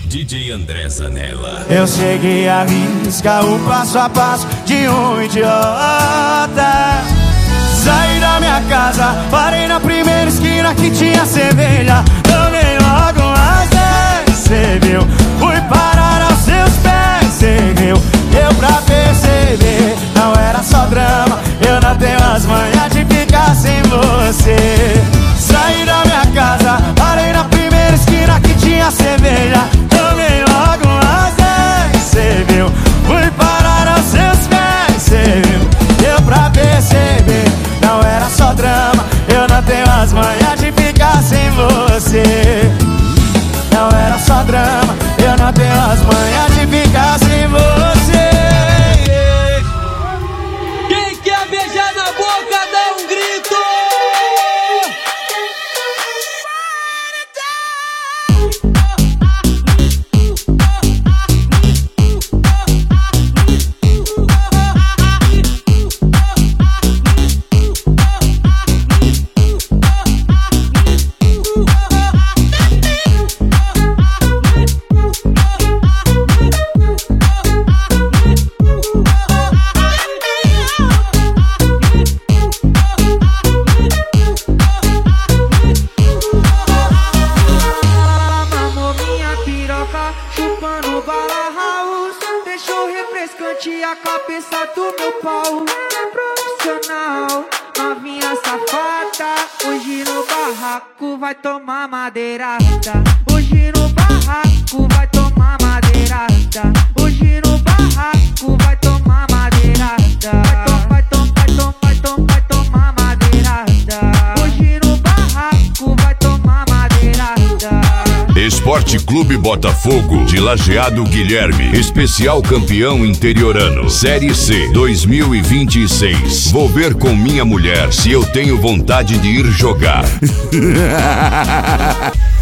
DJ André Zanella. Eu cheguei a riscar o passo a passo de um idiota. Saí da minha casa, parei na primeira esquina que tinha cerveja. Tomei logo umas 10, cê viu? Fui parar aos seus pés, cê viu? Deu pra perceber, não era só drama. Eu não tenho as manhas de ficar sem você. Saí da minha casa, parei na primeira esquina que tinha cerveja. Tomei logo umas 10, cê viu? Fui parar aos seus pés, cê viu? Deu pra perceber, não era só drama. Eu não tenho as manhas de ficar sem você. Não era só drama, eu não tenho as manhas de ficar sem você. Quem quer beijar na boca, dá um grito! Chupando bala house, deixou refrescante a cabeça do meu pau. Profissional, novinha safada, hoje no barraco vai tomar madeirada. Hoje no barraco vai tomar madeirada. Hoje no barraco vai tomar madeirada. Vai tomar madeirada. Hoje no barraco vai tomar madeirada. Esporte Clube Botafogo de Lajeado Guilherme, especial campeão interiorano, Série C 2026. Vou ver com minha mulher se eu tenho vontade de ir jogar.